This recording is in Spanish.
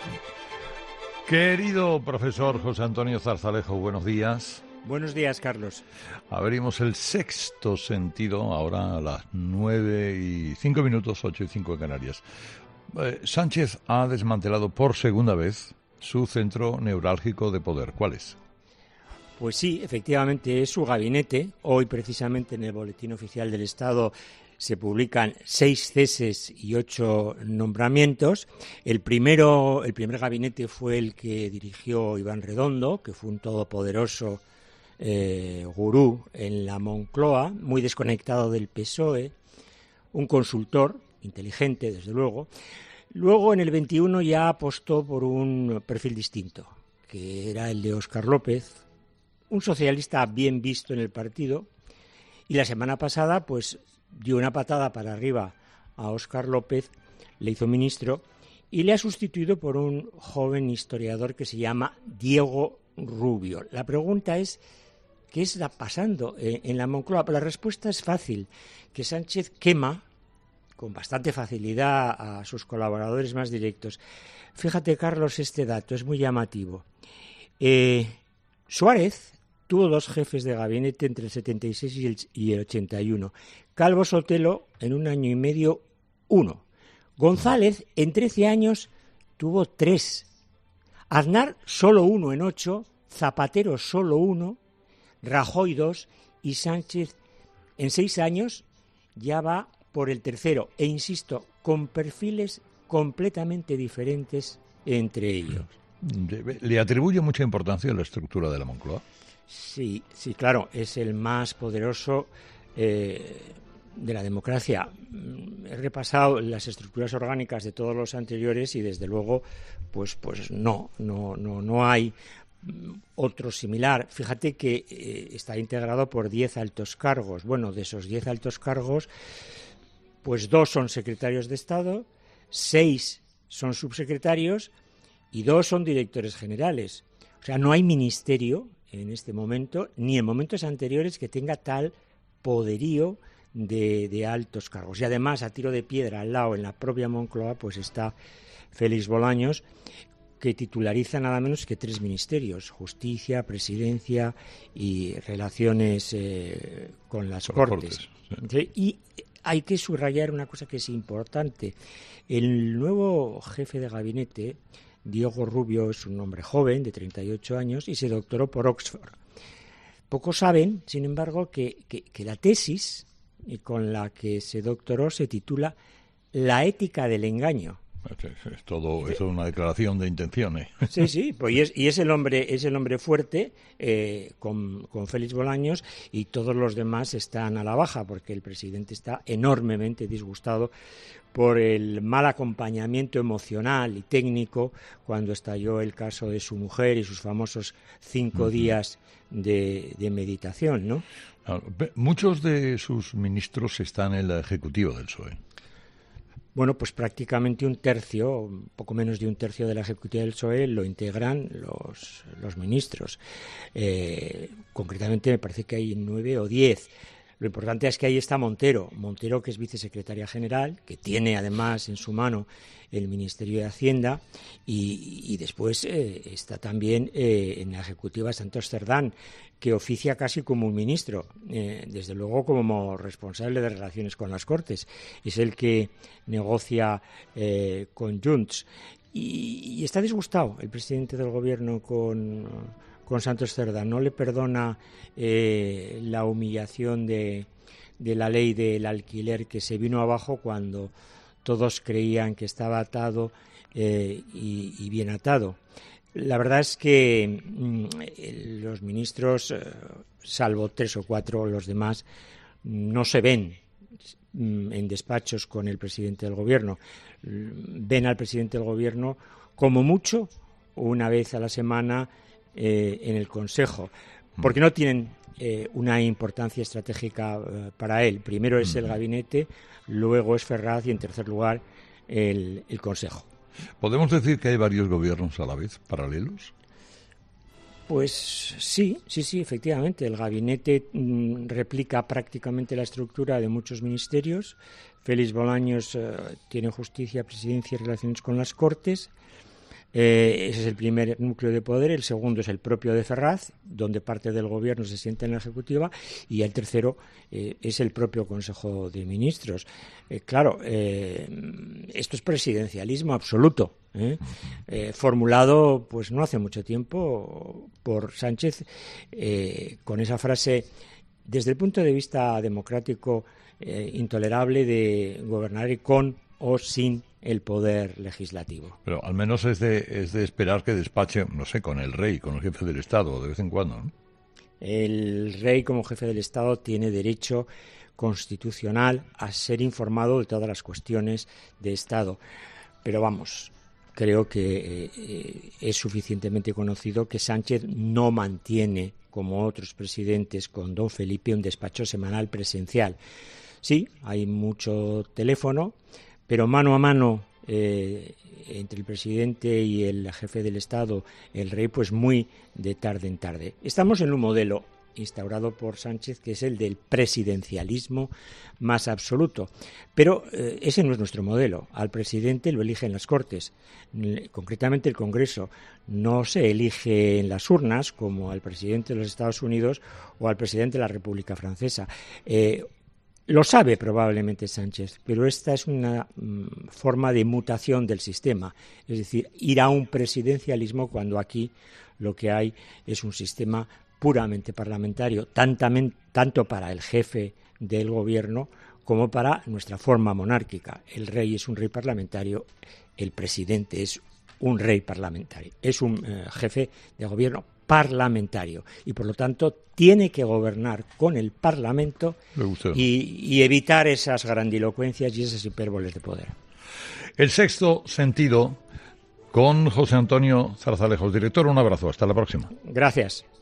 Querido profesor José Antonio Zarzalejo, buenos días. Buenos días, Carlos. Abrimos el sexto sentido ahora a las 9:05, 8:05 en Canarias. Sánchez ha desmantelado por segunda vez su centro neurálgico de poder. ¿Cuál es? Pues sí, efectivamente es su gabinete. Hoy, precisamente, en el Boletín Oficial del Estado se publican 6 ceses y 8 nombramientos. El primer gabinete fue el que dirigió Iván Redondo, que fue un todopoderoso gurú en la Moncloa, muy desconectado del PSOE, un consultor inteligente, desde luego. Luego, en el 21, ya apostó por un perfil distinto, que era el de Óscar López, un socialista bien visto en el partido, y la semana pasada pues dio una patada para arriba a Óscar López, le hizo ministro y le ha sustituido por un joven historiador que se llama Diego Rubio. La pregunta es, ¿qué está pasando en la Moncloa? La respuesta es fácil, que Sánchez quema con bastante facilidad a sus colaboradores más directos. Fíjate, Carlos, este dato es muy llamativo. Suárez tuvo 2 jefes de gabinete entre el 76 y el 81. Calvo Sotelo, en 1 año y medio, 1. González, en 13 años, tuvo 3. Aznar, solo 1 en 8. Zapatero, solo 1. Rajoy, 2. Y Sánchez, en 6 años, ya va por el tercero. E insisto, con perfiles completamente diferentes entre ellos. ¿Le atribuye mucha importancia a la estructura de la Moncloa? Sí, claro, es el más poderoso de la democracia. He repasado las estructuras orgánicas de todos los anteriores y desde luego pues no hay otro similar. Fíjate que está integrado por 10 altos cargos. Bueno, de esos 10 altos cargos, pues 2 son secretarios de Estado, 6 son subsecretarios y 2 son directores generales. O sea, no hay ministerio en este momento, ni en momentos anteriores, que tenga tal poderío de altos cargos. Y además, a tiro de piedra, al lado, en la propia Moncloa, pues está Félix Bolaños, que titulariza nada menos que 3 ministerios: Justicia, Presidencia y Relaciones con las Cortes. Sí. Y hay que subrayar una cosa que es importante. El nuevo jefe de gabinete, Diego Rubio, es un hombre joven de 38 años y se doctoró por Oxford. Pocos saben, sin embargo, que la tesis con la que se doctoró se titula La ética del engaño. Eso es una declaración de intenciones. Sí, pues es el hombre fuerte, con Félix Bolaños, y todos los demás están a la baja, porque el presidente está enormemente disgustado por el mal acompañamiento emocional y técnico cuando estalló el caso de su mujer y sus famosos 5 días de meditación, ¿no? Muchos de sus ministros están en el Ejecutivo del PSOE. Bueno, pues prácticamente un tercio, un poco menos de un tercio de la ejecutiva del PSOE lo integran los ministros. Concretamente me parece que hay 9 o 10. Lo importante es que ahí está Montero, que es vicesecretaria general, que tiene además en su mano el Ministerio de Hacienda, y después está también en la ejecutiva Santos Cerdán, que oficia casi como un ministro, desde luego como responsable de relaciones con las Cortes. Es el que negocia con Junts. Y está disgustado el presidente del Gobierno con Santos Cerdán. No le perdona la humillación de la ley del alquiler, que se vino abajo cuando todos creían que estaba atado y bien atado. La verdad es que los ministros, salvo 3 o 4, los demás no se ven en despachos con el presidente del Gobierno. Ven al presidente del Gobierno como mucho una vez a la semana en el Consejo, porque no tienen una importancia estratégica para él. Primero es el gabinete, luego es Ferraz y en tercer lugar el Consejo. ¿Podemos decir que hay varios gobiernos a la vez, paralelos? Pues sí, efectivamente. El gabinete replica prácticamente la estructura de muchos ministerios. Félix Bolaños tiene Justicia, Presidencia y Relaciones con las Cortes. Ese es el primer núcleo de poder. El segundo es el propio de Ferraz, donde parte del gobierno se sienta en la ejecutiva, y el tercero es el propio Consejo de Ministros. Claro, esto es presidencialismo absoluto, formulado pues no hace mucho tiempo por Sánchez, con esa frase, desde el punto de vista democrático, intolerable de gobernar con o sin el poder legislativo. Pero al menos es de esperar que despache, no sé, con el rey, con el jefe del Estado, de vez en cuando, ¿no? El rey, como jefe del Estado, tiene derecho constitucional a ser informado de todas las cuestiones de Estado. Pero vamos, creo que es suficientemente conocido que Sánchez no mantiene, como otros presidentes con don Felipe, un despacho semanal presencial. Sí, hay mucho teléfono, pero mano a mano entre el presidente y el jefe del Estado, el rey, pues muy de tarde en tarde. Estamos en un modelo instaurado por Sánchez que es el del presidencialismo más absoluto. Pero ese no es nuestro modelo. Al presidente lo eligen las Cortes, concretamente el Congreso. No se elige en las urnas como al presidente de los Estados Unidos o al presidente de la República Francesa. Lo sabe probablemente Sánchez, pero esta es una forma de mutación del sistema, es decir, ir a un presidencialismo cuando aquí lo que hay es un sistema puramente parlamentario, tanto para el jefe del gobierno como para nuestra forma monárquica. El rey es un rey parlamentario, el presidente es un rey parlamentario, es un jefe de gobierno parlamentario y por lo tanto tiene que gobernar con el Parlamento y evitar esas grandilocuencias y esas hipérboles de poder. El sexto sentido con José Antonio Zarzalejos. Director, un abrazo, hasta la próxima. Gracias.